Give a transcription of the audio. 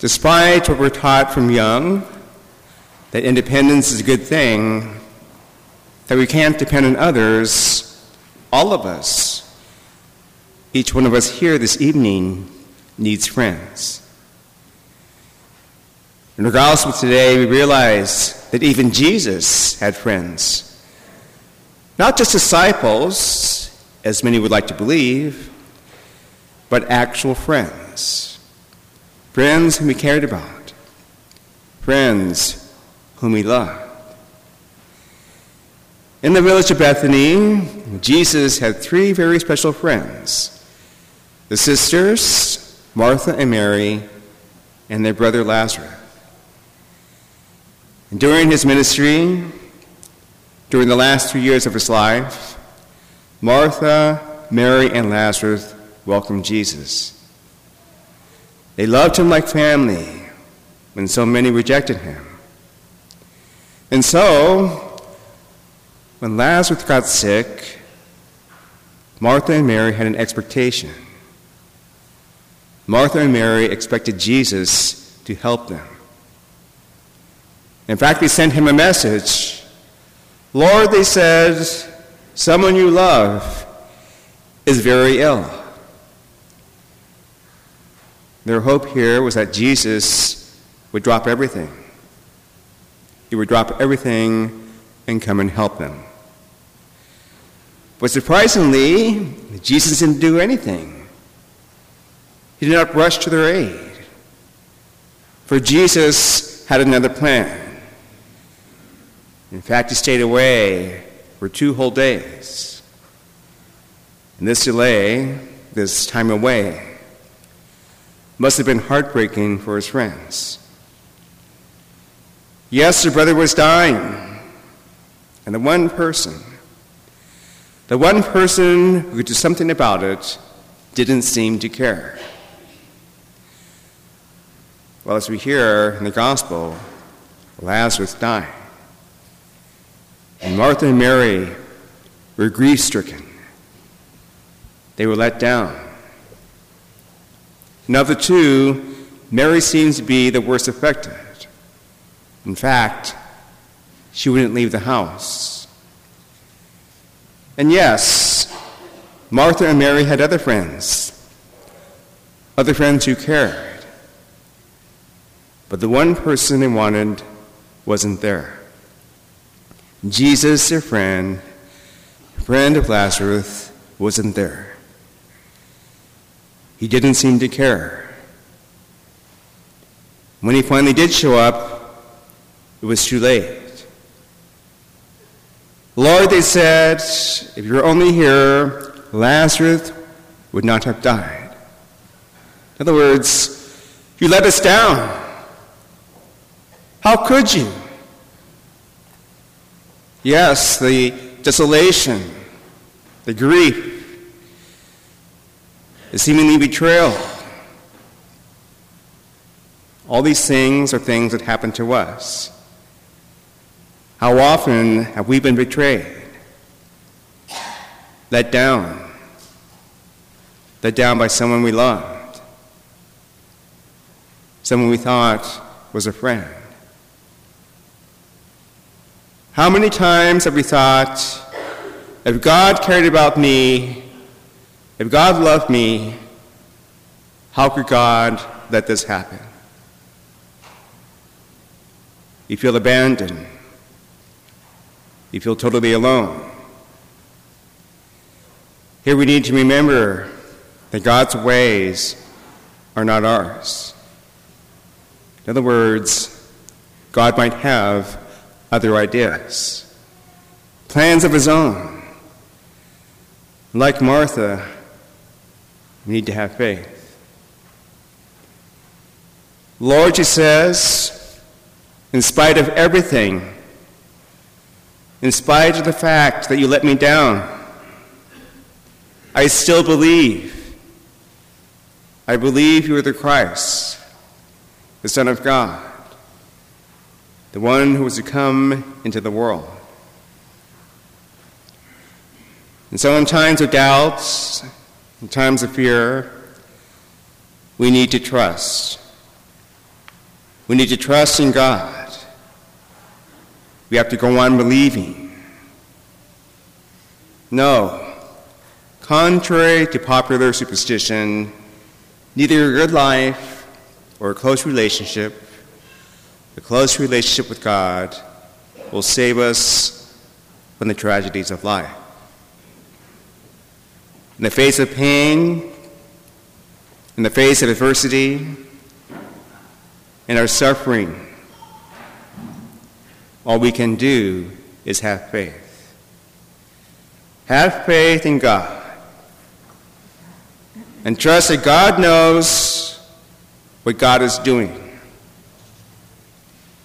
Despite what we're taught from young, that independence is a good thing, that we can't depend on others, all of us, each one of us here this evening needs friends. In the gospel today, we realize that even Jesus had friends. Not just disciples, as many would like to believe, but actual friends. Friends whom he cared about. Friends whom he loved. In the village of Bethany, Jesus had three very special friends. The sisters, Martha and Mary, and their brother Lazarus. And during his ministry, during the last 3 years of his life, Martha, Mary, and Lazarus welcomed Jesus. They loved him like family when so many rejected him. And so, when Lazarus got sick, Martha and Mary had an expectation. Martha and Mary expected Jesus to help them. In fact, they sent him a message. Lord, they said, someone you love is very ill. Their hope here was that Jesus would drop everything. He would drop everything and come and help them. But surprisingly, Jesus didn't do anything. He did not rush to their aid. For Jesus had another plan. In fact, he stayed away for 2 whole days. And this delay, this time away, must have been heartbreaking for his friends. Yes, their brother was dying. And the one person who could do something about it didn't seem to care. Well, as we hear in the gospel, Lazarus died. And Martha and Mary were grief-stricken. They were let down. And of the two, Mary seems to be the worst affected. In fact, she wouldn't leave the house. And yes, Martha and Mary had other friends who cared. But the one person they wanted wasn't there. Jesus, their friend of Lazarus, wasn't there. He didn't seem to care. When he finally did show up, it was too late. Lord, they said, if you were only here, Lazarus would not have died. In other words, you let us down. How could you? Yes, the desolation, the grief, the seemingly betrayal. All these things are things that happen to us. How often have we been betrayed? Let down by someone we loved, someone we thought was a friend. How many times have we thought, if God cared about me, if God loved me, how could God let this happen? You feel abandoned. You feel totally alone. Here we need to remember that God's ways are not ours. In other words, God might have other ideas, plans of his own. Like Martha, we need to have faith. Lord, she says, in spite of everything, in spite of the fact that you let me down, I still believe. I believe you are the Christ, the Son of God, the one who was to come into the world. And so in times of doubts, in times of fear, we need to trust. We need to trust in God. We have to go on believing. No, contrary to popular superstition, neither a good life or a close relationship with God will save us from the tragedies of life. In the face of pain, in the face of adversity, in our suffering, all we can do is have faith. Have faith in God and trust that God knows what God is doing.